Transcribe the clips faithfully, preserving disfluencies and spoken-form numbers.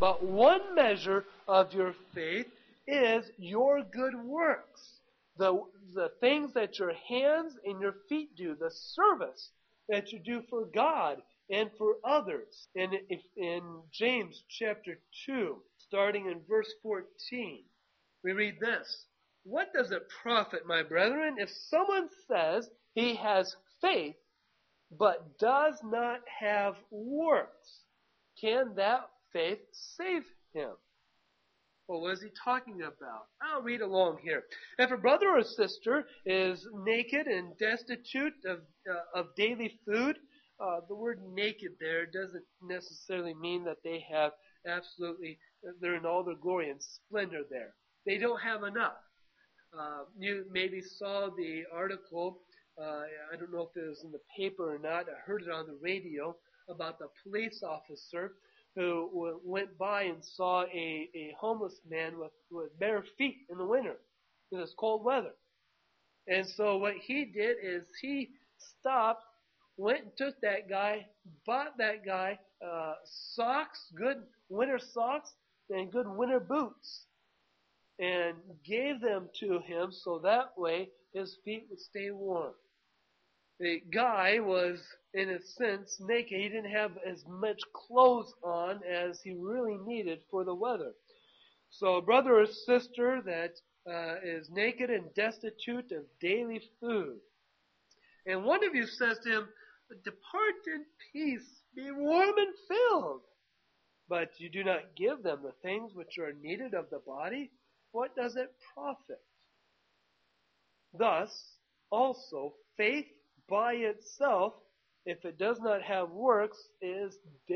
But one measure of your faith is your good works. The, the things that your hands and your feet do, the service that you do for God and for others. In, in James chapter two, starting in verse fourteen, we read this. What does it profit, my brethren, if someone says he has faith but does not have works? Can that faith save him? Well, what is he talking about? I'll read along here. If a brother or sister is naked and destitute of, uh, of daily food, uh, the word naked there doesn't necessarily mean that they have absolutely, they're in all their glory and splendor there. They don't have enough. Uh, you maybe saw the article, uh, I don't know if it was in the paper or not, I heard it on the radio, about the police officer who w- went by and saw a, a homeless man with, with bare feet in the winter in this cold weather. And so what he did is he stopped, went and took that guy, bought that guy uh, socks, good winter socks, and good winter boots, and gave them to him so that way his feet would stay warm. The guy was, in a sense, naked. He didn't have as much clothes on as he really needed for the weather. So a brother or sister that uh, is naked and destitute of daily food. And one of you says to him, depart in peace, be warm and filled. But you do not give them the things which are needed of the body. What does it profit? Thus, also, faith by itself, if it does not have works, is dead.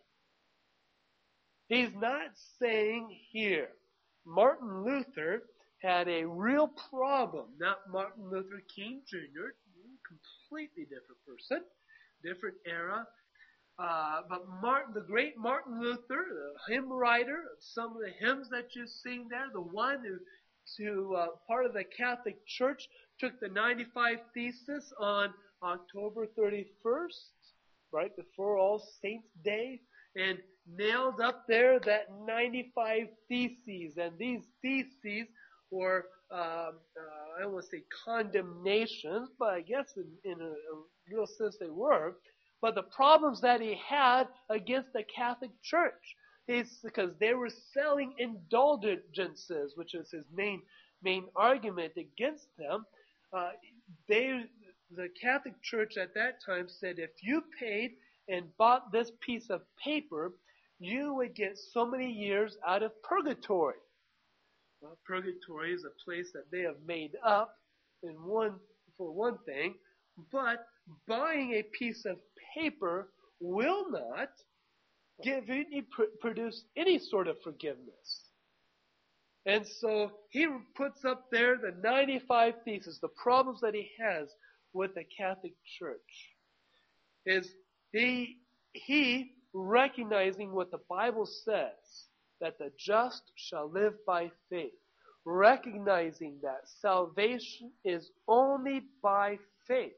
He's not saying here. Martin Luther had a real problem. Not Martin Luther King Junior Completely different person, different era. Uh, but Martin, the great Martin Luther, the hymn writer of some of the hymns that you sing there, the one who, to uh, part of the Catholic Church, took the ninety-five Thesis on October thirty-first, right before All Saints' Day, and nailed up there that ninety-five Theses. And these Theses were, um, uh, I don't want to say condemnations, but I guess in, in a, a real sense they were. But the problems that he had against the Catholic Church is because they were selling indulgences, which is his main main argument against them. Uh, they, the Catholic Church at that time said if you paid and bought this piece of paper, you would get so many years out of purgatory. Well, purgatory is a place that they have made up in one for one thing, but buying a piece of paper will not give any, produce any sort of forgiveness. And so he puts up there the ninety-five Theses, the problems that he has with the Catholic Church. Is he, he recognizing what the Bible says, that the just shall live by faith, recognizing that salvation is only by faith.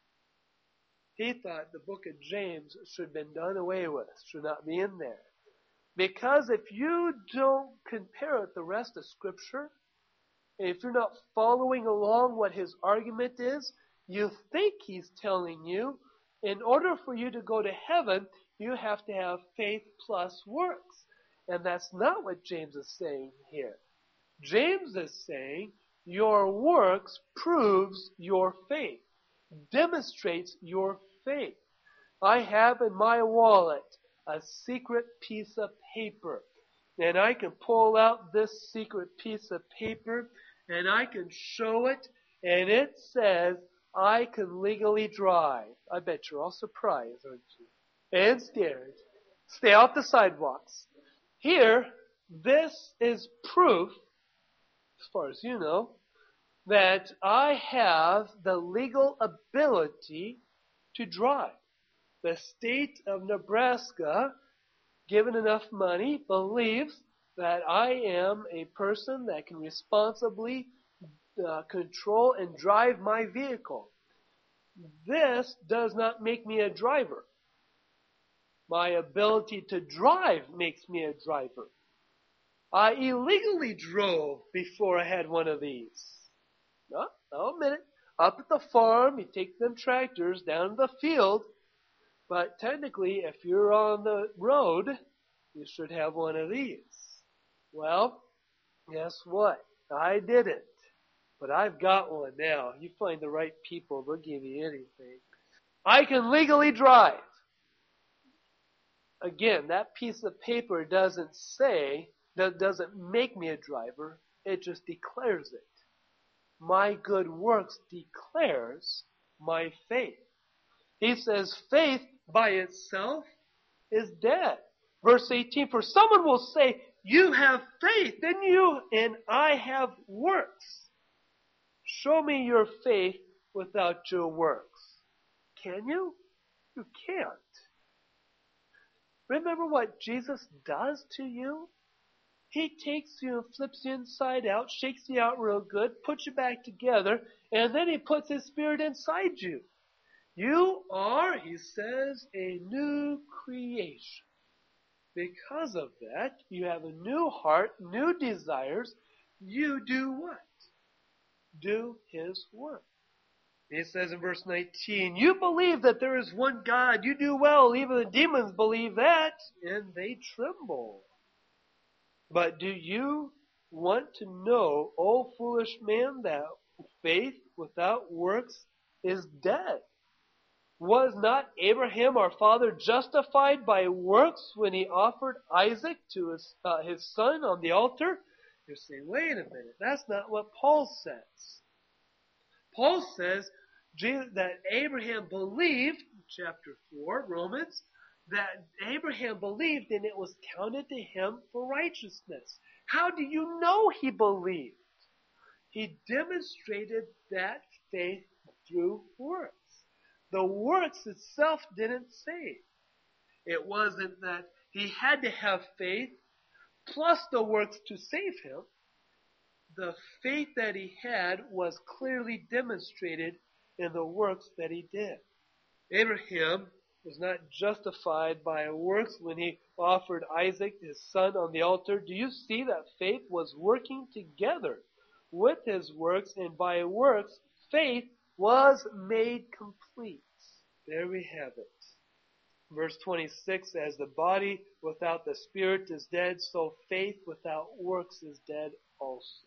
He thought the book of James should have been done away with, should not be in there. Because if you don't compare it with the rest of Scripture, and if you're not following along what his argument is, you think he's telling you, in order for you to go to heaven, you have to have faith plus works. And that's not what James is saying here. James is saying, your works proves your faith, demonstrates your faith. I have in my wallet a secret piece of paper, and I can pull out this secret piece of paper, and I can show it, and it says I can legally drive. I bet you're all surprised, aren't you? And scared. Stay off the sidewalks. Here, this is proof, as far as you know, that I have the legal ability to drive. The state of Nebraska, given enough money, believes that I am a person that can responsibly uh, control and drive my vehicle. This does not make me a driver. My ability to drive makes me a driver. I illegally drove before I had one of these. No, I'll admit it. Up at the farm, you take them tractors down to the field. But technically, if you're on the road, you should have one of these. Well, guess what? I didn't. But I've got one now. You find the right people, they'll give you anything. I can legally drive. Again, that piece of paper doesn't say, that doesn't make me a driver. It just declares it. My good works declares my faith. He says faith by itself is dead. Verse eighteen, for someone will say, you have faith in you and I have works. Show me your faith without your works. Can you? You can't. Remember what Jesus does to you? He takes you and flips you inside out, shakes you out real good, puts you back together, and then He puts His Spirit inside you. You are, He says, a new creation. Because of that, you have a new heart, new desires. You do what? Do His work. He says in verse nineteen, you believe that there is one God. You do well. Even the demons believe that, and they tremble. But do you want to know, O foolish man, that faith without works is dead? Was not Abraham our father justified by works when he offered Isaac to his, uh, his son on the altar? You're saying, wait a minute, that's not what Paul says. Paul says that Abraham believed, chapter four, Romans, that Abraham believed and it was counted to him for righteousness. How do you know he believed? He demonstrated that faith through works. The works itself didn't save. It wasn't that he had to have faith plus the works to save him. The faith that he had was clearly demonstrated in the works that he did. Abraham was not justified by works when he offered Isaac, his son, on the altar. Do you see that faith was working together with his works, and by works, faith was made complete. There we have it. Verse twenty-six, as the body without the spirit is dead, so faith without works is dead also.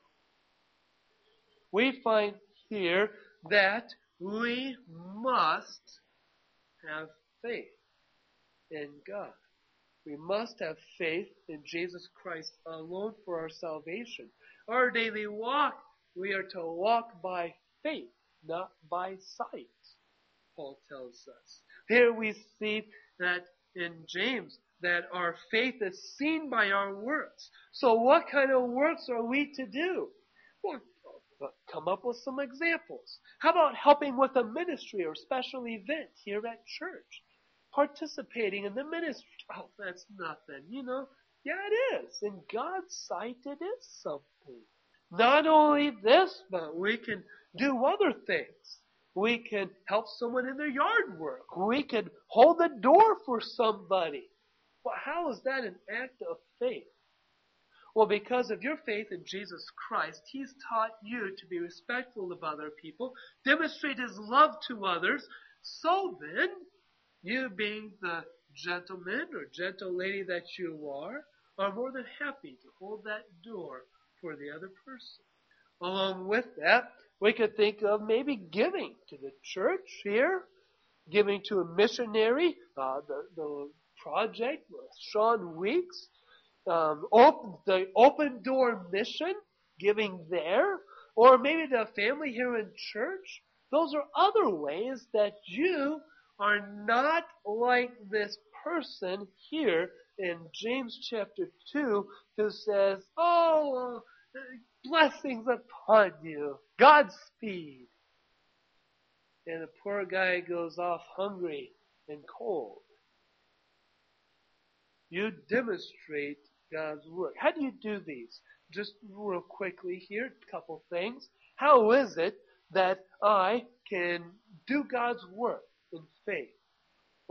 We find here that we must have faith in God. We must have faith in Jesus Christ alone for our salvation. Our daily walk, we are to walk by faith, not by sight, Paul tells us. Here we see that in James, that our faith is seen by our works. So what kind of works are we to do? Well, come up with some examples. How about helping with a ministry or special event here at church? Participating in the ministry. Oh, that's nothing, you know. Yeah, it is. In God's sight, it is something. Not only this, but we can do other things. We can help someone in their yard work. We can hold the door for somebody. Well, how is that an act of faith? Well, because of your faith in Jesus Christ, He's taught you to be respectful of other people, demonstrate His love to others, so then, you being the gentleman or gentle lady that you are, are more than happy to hold that door for the other person. Along with that, we could think of maybe giving to the church here, giving to a missionary, uh, the, the project with Sean Weeks, um, open, the open door mission, giving there, or maybe the family here in church. Those are other ways that you are not like this person here in James chapter two who says, oh, blessings upon you, Godspeed. And the poor guy goes off hungry and cold. You demonstrate God's work. How do you do these? Just real quickly here, a couple things. How is it that I can do God's work in faith? Well,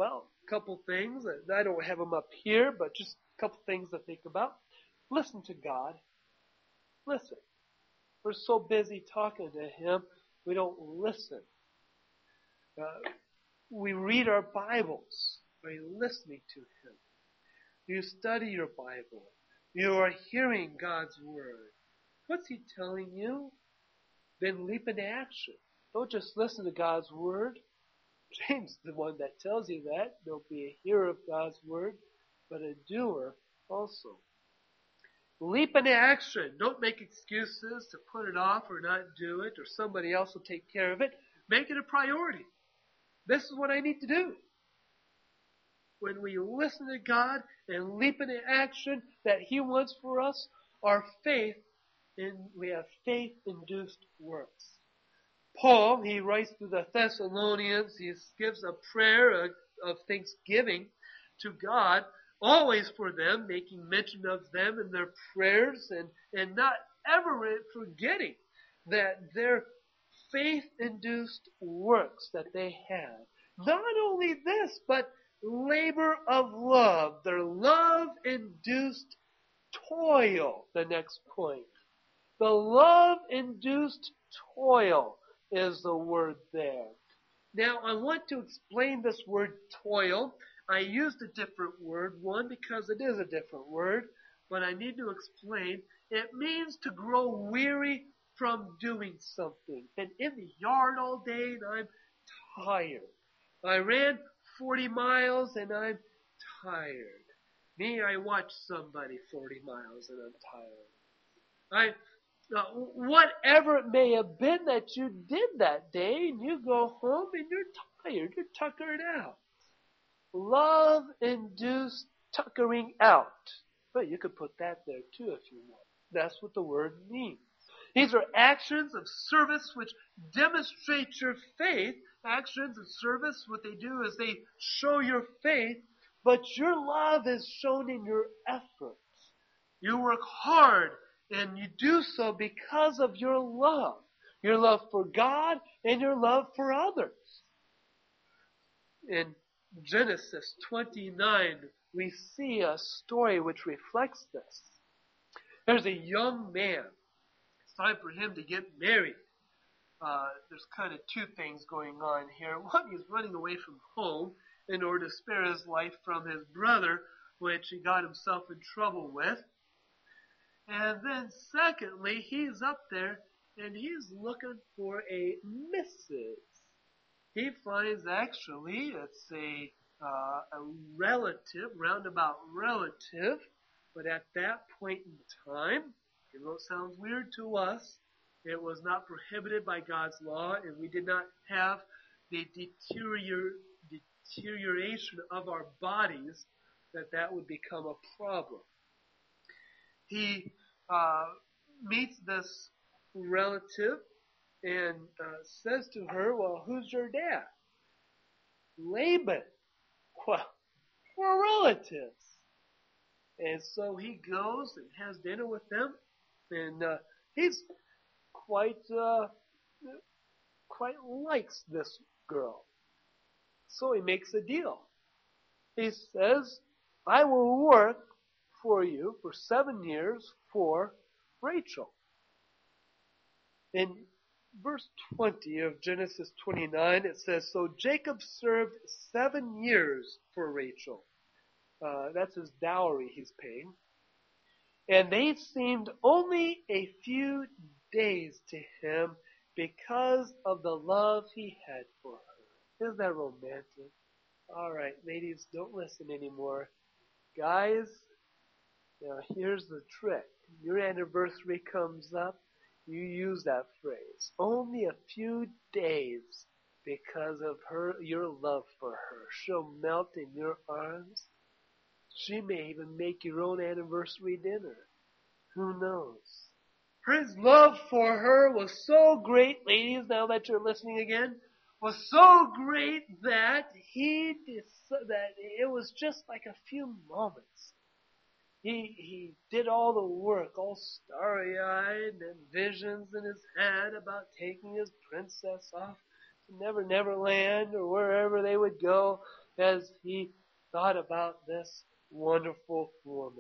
a couple things. I don't have them up here, but just a couple things to think about. Listen to God. Listen. We're so busy talking to Him, we don't listen. Uh, we read our Bibles. Are you listening to Him? You study your Bible. You are hearing God's Word. What's He telling you? Then leap into action. Don't just listen to God's Word. James is the one that tells you that. Don't be a hearer of God's Word, but a doer also. Leap into action. Don't make excuses to put it off or not do it, or somebody else will take care of it. Make it a priority. This is what I need to do. When we listen to God and leap into action that He wants for us, our faith, in, we have faith-induced works. Paul, he writes to the Thessalonians, he gives a prayer of, of thanksgiving to God, always for them, making mention of them in their prayers, and, and not ever forgetting that their faith-induced works that they had. Not only this, but labor of love, their love-induced toil, the next point. The love-induced toil is the word there. Now, I want to explain this word toil. I used a different word, one, because it is a different word, but I need to explain. It means to grow weary from doing something. And in the yard all day, and I'm tired. I ran forty miles, and I'm tired. Me, I watch somebody forty miles, and I'm tired. I... Uh, whatever it may have been that you did that day, and you go home and you're tired, you're tuckered out. Love-induced tuckering out. But you could put that there too if you want. That's what the word means. These are actions of service which demonstrate your faith. Actions of service, what they do is they show your faith, but your love is shown in your efforts. You work hard, and you do so because of your love. Your love for God and your love for others. In Genesis twenty-nine, we see a story which reflects this. There's a young man. It's time for him to get married. Uh, there's kind of two things going on here. One, he's running away from home in order to spare his life from his brother, which he got himself in trouble with. And then secondly, he's up there and he's looking for a missus He finds actually it's a, uh, a relative, roundabout relative, but at that point in time, even though it sounds weird to us, it was not prohibited by God's law, and we did not have the deterior, deterioration of our bodies that that would become a problem. He uh, meets this relative and uh, says to her, well, who's your dad? Laban. Well, we're relatives. And so he goes and has dinner with them, and uh, he's quite, uh, quite likes this girl. So he makes a deal. He says, I will work for you for seven years for Rachel. In verse twenty of Genesis twenty-nine, it says, so Jacob served seven years for Rachel. Uh, that's his dowry he's paying. And they seemed only a few days to him because of the love he had for her. Isn't that romantic? All right, ladies, don't listen anymore. Guys, now here's the trick. Your anniversary comes up, you use that phrase. Only a few days because of her, your love for her. She'll melt in your arms. She may even make your own anniversary dinner. Who knows? His love for her was so great, ladies, now that you're listening again, was so great that he that it was just like a few moments. He he did all the work, all starry-eyed and visions in his head about taking his princess off to Never Never Land or wherever they would go. as he thought about this wonderful woman.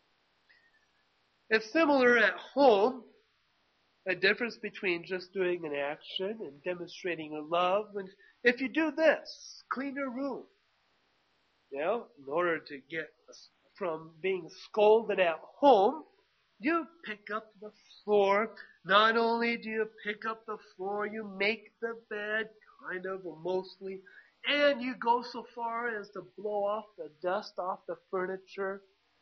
It's similar at home, a difference between just doing an action and demonstrating a love. And if you do this, clean your room, you know, in order to get from being scolded at home, you pick up the floor. Not only do you pick up the floor, you make the bed, kind of or mostly, and you go so far as to blow off the dust off the furniture.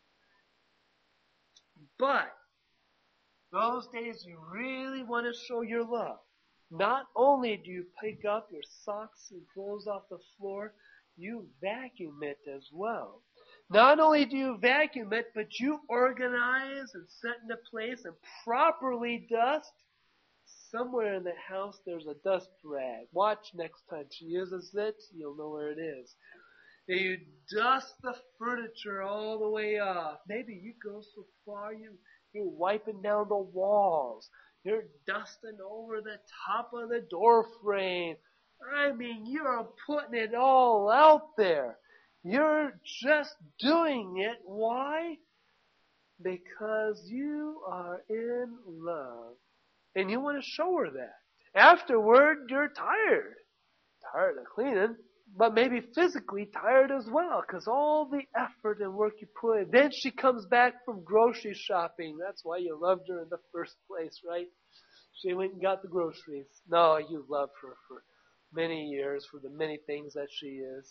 But those days you really want to show your love. Not only do you pick up your socks and clothes off the floor, you vacuum it as well. Not only do you vacuum it, but you organize and set into place and properly dust. Somewhere in the house there's a dust rag. Watch next time she uses it, you'll know where it is. And you dust the furniture all the way off. Maybe you go so far you, you're wiping down the walls. You're dusting over the top of the door frame. I mean, you're putting it all out there. You're just doing it. Why? Because you are in love. And you want to show her that. Afterward, you're tired. Tired of cleaning. But maybe physically tired as well. Because all the effort and work you put in. Then she comes back from grocery shopping. That's why you loved her in the first place, right? She went and got the groceries. No, you loved her for many years. For the many things that she is.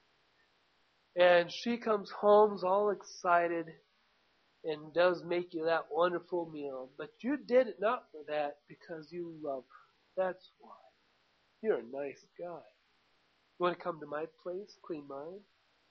And she comes home all excited and does make you that wonderful meal. But you did it not for that, because you love her. That's why. You're a nice guy. You want to come to my place, clean mine?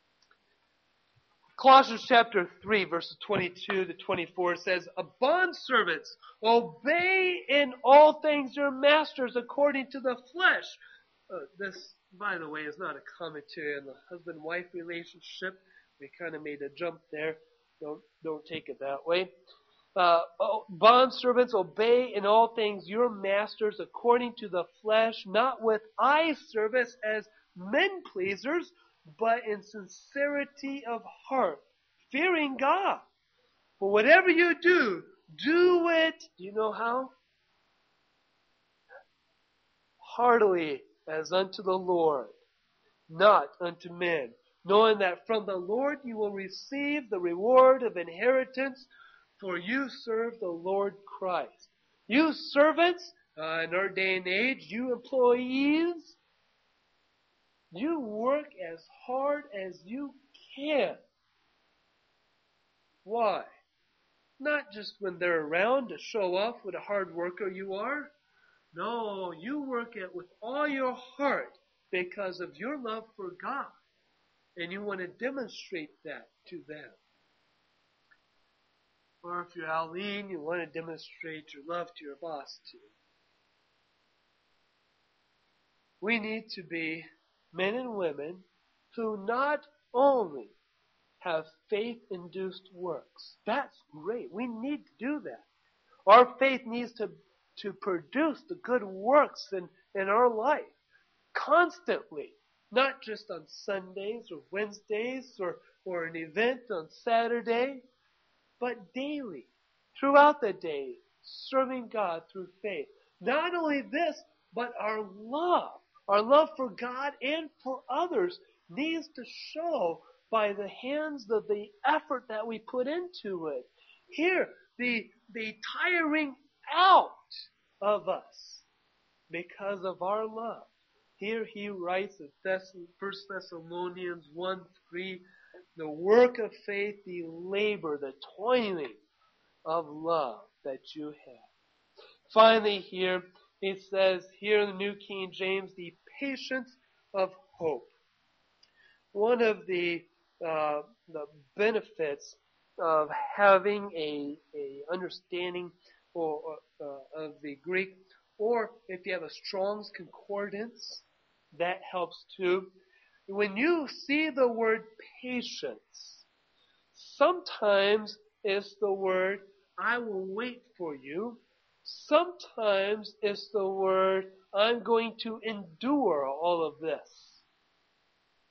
Colossians chapter three, verses twenty-two to twenty-four says, "A bondservants, obey in all things your masters according to the flesh." Uh, this, by the way, is not a commentary on the husband-wife relationship. We kind of made a jump there. Don't don't take it that way. Uh, oh, bondservants, obey in all things your masters according to the flesh, not with eye service as men pleasers, but in sincerity of heart, fearing God. For whatever you do, do it, do you know how? Heartily, as unto the Lord, not unto men, knowing that from the Lord you will receive the reward of inheritance, for you serve the Lord Christ. You servants, uh, in our day and age, you employees, you work as hard as you can. Why? Not just when they're around to show off what a hard worker you are. No, you work it with all your heart because of your love for God. And you want to demonstrate that to them. Or if you're Aline, you want to demonstrate your love to your boss too. We need to be men and women who not only have faith-induced works. That's great. We need to do that. Our faith needs to, to produce the good works in, in our life constantly. Not just on Sundays or Wednesdays or, or an event on Saturday, but daily, throughout the day, serving God through faith. Not only this, but our love, our love for God and for others needs to show by the hands of the effort that we put into it. Here, the, the tiring out of us because of our love. Here he writes in First Thessalonians one three, the work of faith, the labor, the toiling of love that you have. Finally here, he says, here in the New King James, the patience of hope. One of the uh, the benefits of having a, a understanding or, uh, of the Greek, or if you have a Strong's Concordance, that helps too. When you see the word patience, sometimes it's the word, I will wait for you. Sometimes it's the word, I'm going to endure all of this.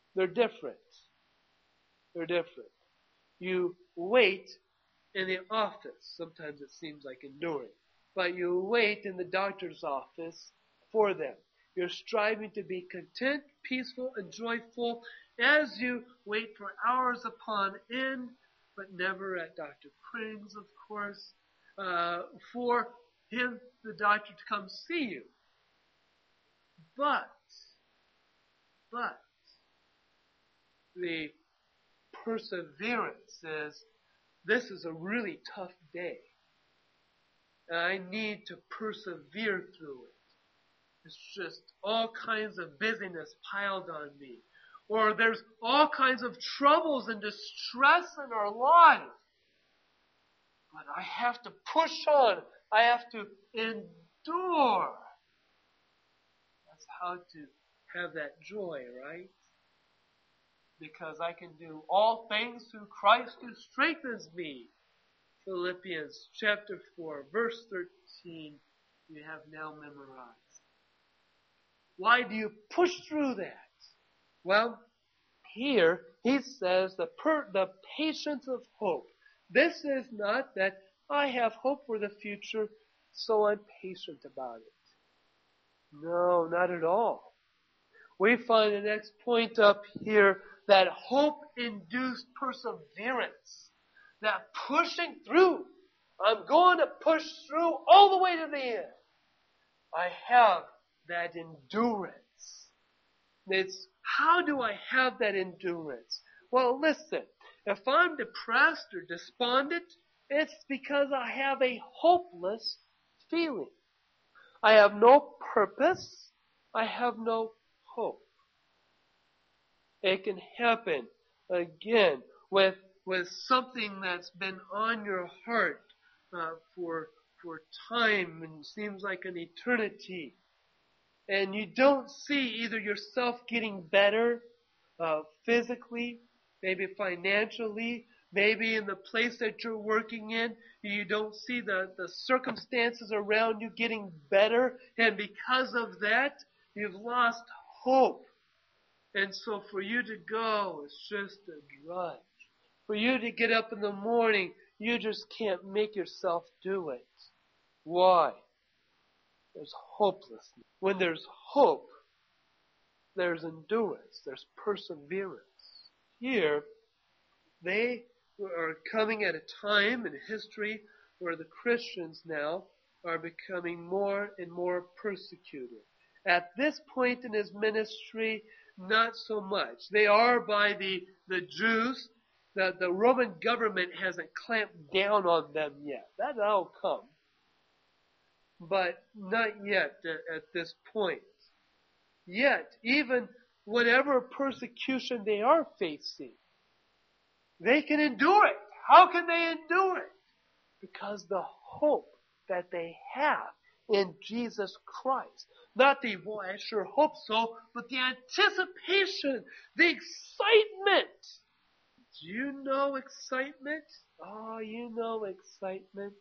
They're different. They're different. You wait in the office. Sometimes it seems like enduring. But you wait in the doctor's office for them. You're striving to be content, peaceful, and joyful as you wait for hours upon end, but never at Doctor Pring's, of course, uh, for him, the doctor, to come see you. But, but, the perseverance is, this is a really tough day. And I need to persevere through it. It's just all kinds of busyness piled on me. Or there's all kinds of troubles and distress in our lives. But I have to push on. I have to endure. That's how to have that joy, right? Because I can do all things through Christ who strengthens me. Philippians chapter four, verse thirteen, you have now memorized. Why do you push through that? Well, here he says the per, the patience of hope. This is not that I have hope for the future, so I'm patient about it. No, not at all. We find the next point up here that hope-induced perseverance. That pushing through. I'm going to push through all the way to the end. I have that endurance. It's, how do I have that endurance? Well, listen. If I'm depressed or despondent, it's because I have a hopeless feeling. I have no purpose. I have no hope. It can happen again with with something that's been on your heart uh, for for time and seems like an eternity, and you don't see either yourself getting better uh, physically, maybe financially, maybe in the place that you're working in, you don't see the, the circumstances around you getting better, and because of that, you've lost hope. And so for you to go, it's just a drudge. For you to get up in the morning, you just can't make yourself do it. Why? There's hopelessness. When there's hope, there's endurance, there's perseverance. Here, they are coming at a time in history where the Christians now are becoming more and more persecuted. At this point in his ministry, not so much. They are by the, the Jews. The, the Roman government hasn't clamped down on them yet. That'll come. But not yet at, at this point. Yet, even whatever persecution they are facing, they can endure it. How can they endure it? Because the hope that they have in Jesus Christ. Not the, well, I sure hope so, but the anticipation, the excitement. Do you know excitement? Oh, you know excitement.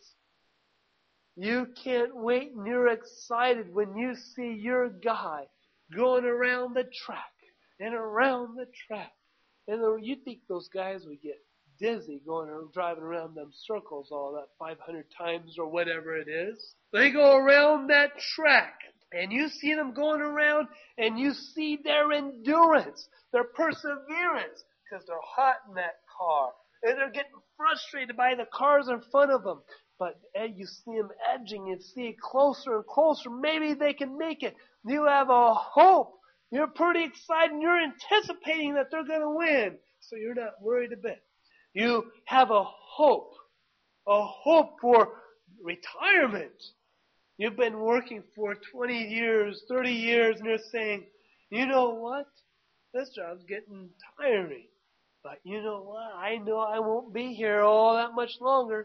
You can't wait and you're excited when you see your guy going around the track and around the track. And you think those guys would get dizzy going or driving around them circles all that five hundred times or whatever it is. They go around that track and you see them going around and you see their endurance, their perseverance, because they're hot in that car and they're getting frustrated by the cars in front of them. But you see them edging, you see it closer and closer. Maybe they can make it. You have a hope. You're pretty excited and you're anticipating that they're going to win. So you're not worried a bit. You have a hope. A hope for retirement. You've been working for twenty years, thirty years, and you're saying, you know what? This job's getting tiring. But you know what? I know I won't be here all that much longer.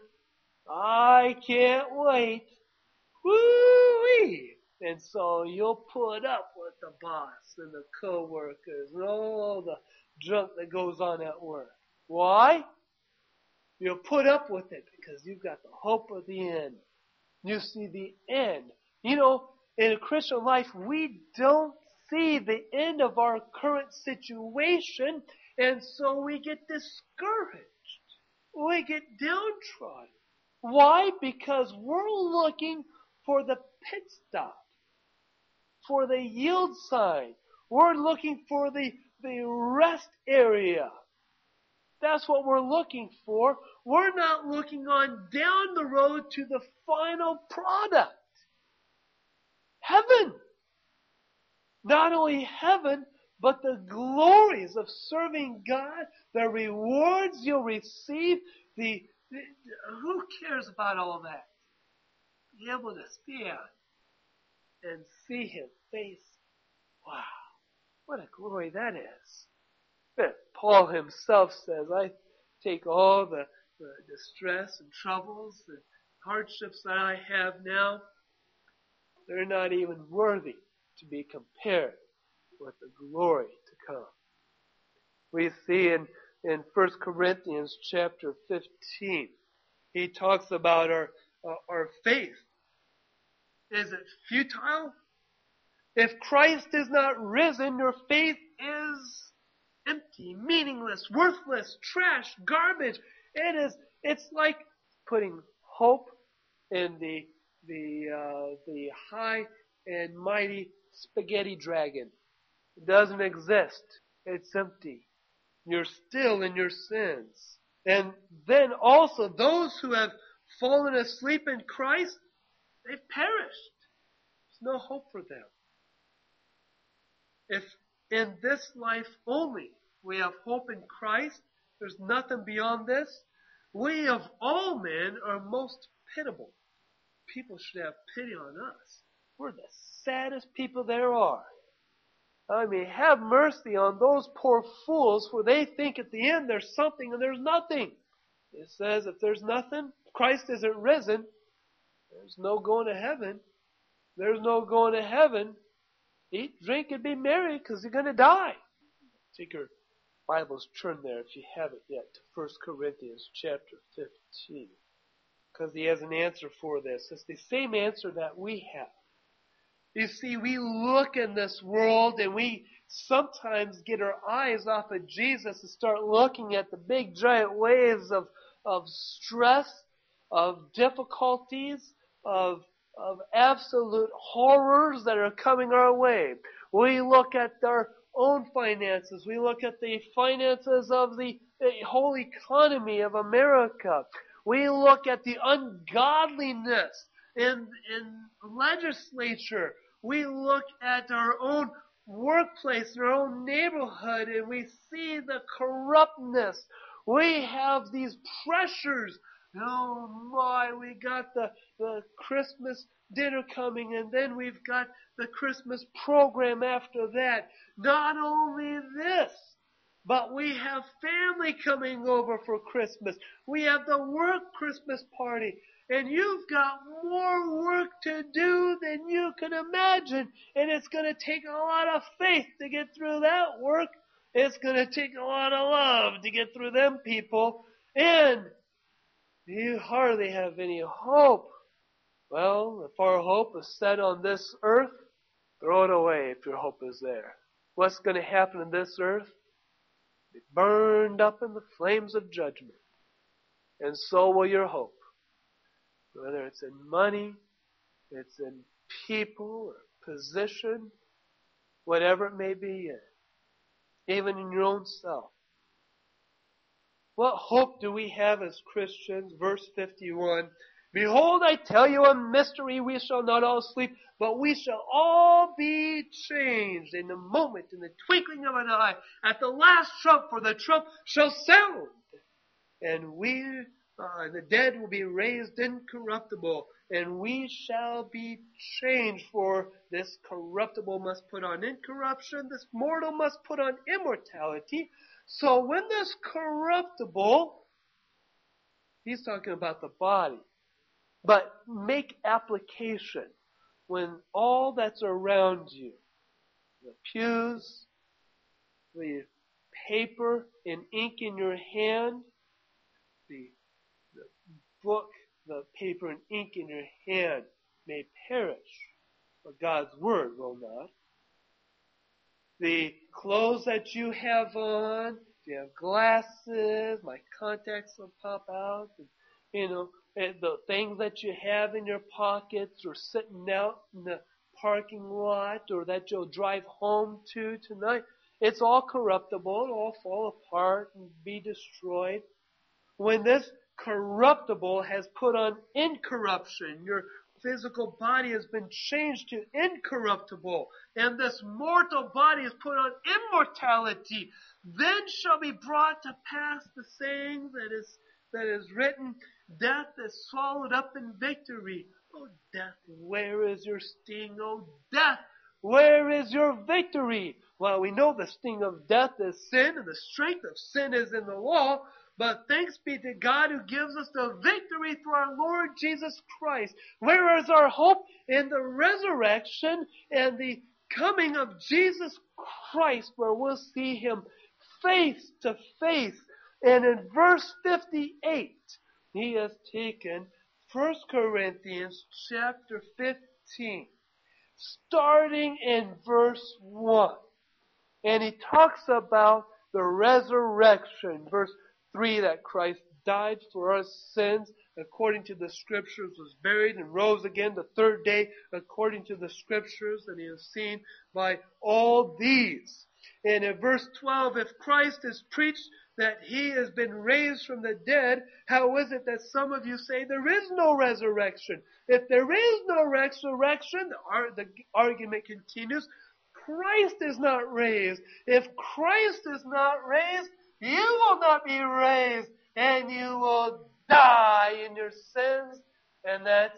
I can't wait. Woo-wee! And so you'll put up with the boss and the co-workers and all the junk that goes on at work. Why? You'll put up with it because you've got the hope of the end. You see the end. You know, in a Christian life, we don't see the end of our current situation, and so we get discouraged. We get downtrodden. Why? Because we're looking for the pit stop, for the yield sign. We're looking for the, the rest area. That's what we're looking for. We're not looking on down the road to the final product. Heaven. Not only heaven, but the glories of serving God, the rewards you'll receive, the, the who cares about all that? Be able to stand and see His face. Wow, what a glory that is. But Paul himself says, I take all the, the distress and troubles and hardships that I have now, they're not even worthy to be compared with the glory to come. We see in, in First Corinthians chapter fifteen, he talks about our, uh, our faith. Is it futile? If Christ is not risen, your faith is empty, meaningless, worthless, trash, garbage. It is, it's like putting hope in the, the, uh, the high and mighty spaghetti dragon. It doesn't exist. It's empty. You're still in your sins. And then also those who have fallen asleep in Christ, they've perished. There's no hope for them. If in this life only we have hope in Christ, there's nothing beyond this, we of all men are most pitiable. People should have pity on us. We're the saddest people there are. I mean, have mercy on those poor fools, for they think at the end there's something and there's nothing. It says if there's nothing, Christ isn't risen, there's no going to heaven. There's no going to heaven. Eat, drink, and be merry because you're going to die. Take your Bibles, turn there if you haven't yet to First Corinthians chapter fifteen. Because he has an answer for this. It's the same answer that we have. You see, we look in this world and we sometimes get our eyes off of Jesus and start looking at the big giant waves of, of stress, of difficulties, of, of absolute horrors that are coming our way. We look at our own finances. We look at the finances of the, the whole economy of America. We look at the ungodliness in, in legislature. We look at our own workplace, our own neighborhood, and we see the corruptness. We have these pressures. Oh my, we got the, the Christmas dinner coming, and then we've got the Christmas program after that. Not only this, but we have family coming over for Christmas. We have the work Christmas party. And you've got more work to do than you can imagine. And it's going to take a lot of faith to get through that work. It's going to take a lot of love to get through them people. And you hardly have any hope. Well, if our hope is set on this earth, throw it away if your hope is there. What's going to happen in this earth? Be burned up in the flames of judgment. And so will your hope. Whether it's in money, it's in people or position, whatever it may be in, even in your own self. What hope do we have as Christians? Verse fifty-one, behold, I tell you a mystery, we shall not all sleep, but we shall all be changed in a moment, in the twinkling of an eye, at the last trump, for the trump shall sound, and we Uh, the dead will be raised incorruptible, and we shall be changed. For this corruptible must put on incorruption, this mortal must put on immortality. So when this corruptible, he's talking about the body, but make application when all that's around you, the pews, the paper and ink in your hand, the book, the paper and ink in your hand may perish, but God's word will not. the clothes that you have on, if you have glasses, my contacts will pop out, and, you know, and the things that you have in your pockets or sitting out in the parking lot or that you'll drive home to tonight, it's all corruptible. It'll all fall apart and be destroyed. When this corruptible has put on incorruption, your physical body has been changed to incorruptible, and this mortal body is put on immortality, then shall be brought to pass the saying that is that is written, death is swallowed up in victory. Oh, death, where is your sting? Oh, death, where is your victory? Well, we know the sting of death is sin, and the strength of sin is in the law. But thanks be to God who gives us the victory through our Lord Jesus Christ. Where is our hope? In the resurrection and the coming of Jesus Christ, where we'll see Him face to face. And in verse fifty-eight, he has taken First Corinthians chapter fifteen, starting in verse one. And he talks about the resurrection. Verse three, that Christ died for our sins according to the Scriptures, was buried and rose again the third day according to the Scriptures, and he is seen by all these. And in verse twelve, if Christ is preached that he has been raised from the dead, how is it that some of you say there is no resurrection? If there is no resurrection, the argument continues, Christ is not raised. If Christ is not raised, you will not be raised, and you will die in your sins, and that's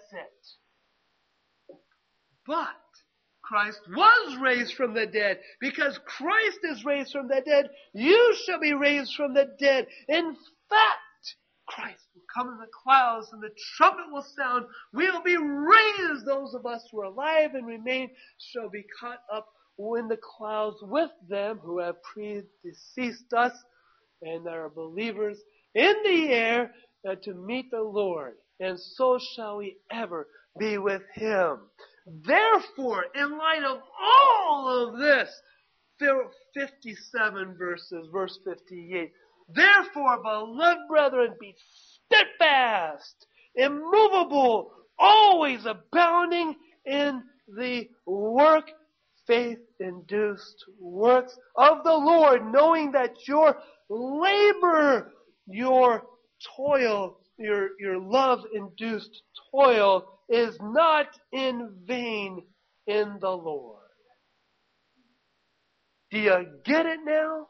it. But Christ was raised from the dead. Because Christ is raised from the dead, you shall be raised from the dead. In fact, Christ will come in the clouds, and the trumpet will sound. We will be raised. Those of us who are alive and remain shall be caught up in the clouds with them who have predeceased us and are believers in the air uh, to meet the Lord. And so shall we ever be with Him. Therefore, in light of all of this, fifty-seven verses, verse fifty-eight, therefore, beloved brethren, be steadfast, immovable, always abounding in the work, faith-induced works of the Lord, knowing that your labor, your toil, your, your love-induced toil is not in vain in the Lord. Do you get it now?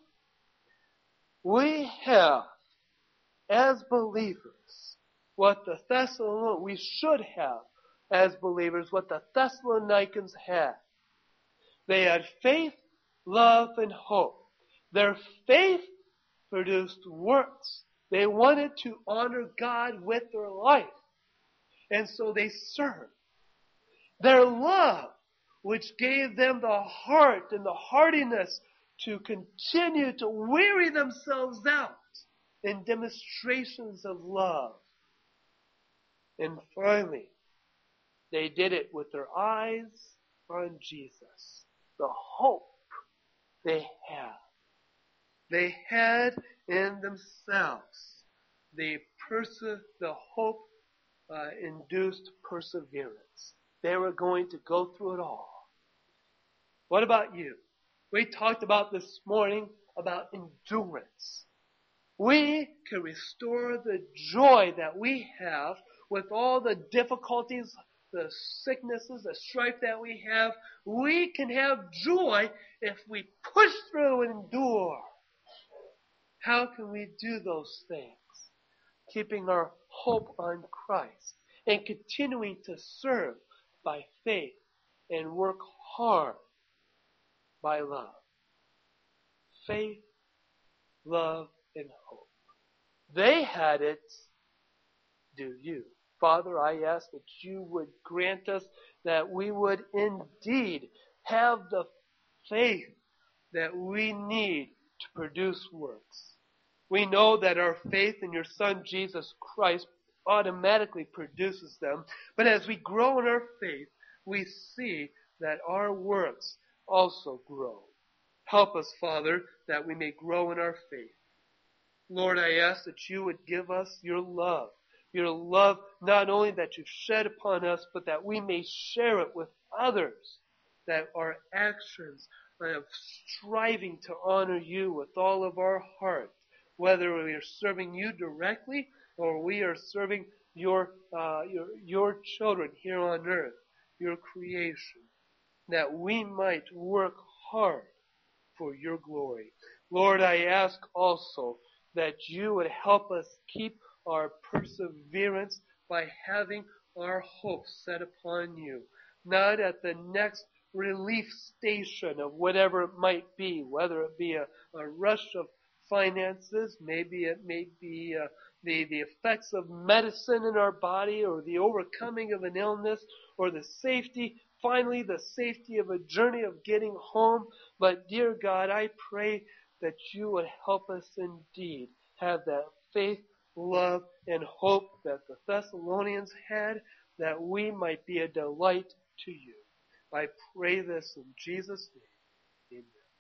We have, as believers, what the Thessalonians, we should have, as believers, what the Thessalonians had. They had faith, love, and hope. Their faith produced works. They wanted to honor God with their life. And so they served. Their love, which gave them the heart and the hardiness to continue to weary themselves out in demonstrations of love. And finally, they did it with their eyes on Jesus, the hope they had. They had in themselves the perse- the hope uh, induced perseverance. They were going to go through it all. What about you? We talked about this morning about endurance. We can restore the joy that we have with all the difficulties, the sicknesses, the strife that we have. We can have joy if we push through and endure. How can we do those things? Keeping our hope on Christ and continuing to serve by faith and work hard by love. Faith, love, and hope. They had it. Do you? Father, I ask that you would grant us that we would indeed have the faith that we need to produce works. We know that our faith in your Son, Jesus Christ, automatically produces them. But as we grow in our faith, we see that our works also grow. Help us, Father, that we may grow in our faith. Lord, I ask that you would give us your love. Your love not only that you've shed upon us, but that we may share it with others. That our actions of striving to honor you with all of our heart, whether we are serving you directly or we are serving your, uh, your, your children here on earth, your creation, that we might work hard for your glory. Lord, I ask also that you would help us keep our perseverance by having our hope set upon you, not at the next relief station of whatever it might be, whether it be a, a rush of finances, maybe it may be uh, the, the effects of medicine in our body, or the overcoming of an illness, or the safety, finally the safety of a journey of getting home. But dear God, I pray that you would help us indeed have that faith, love, and hope that the Thessalonians had, that we might be a delight to you. I pray this in Jesus' name. Amen.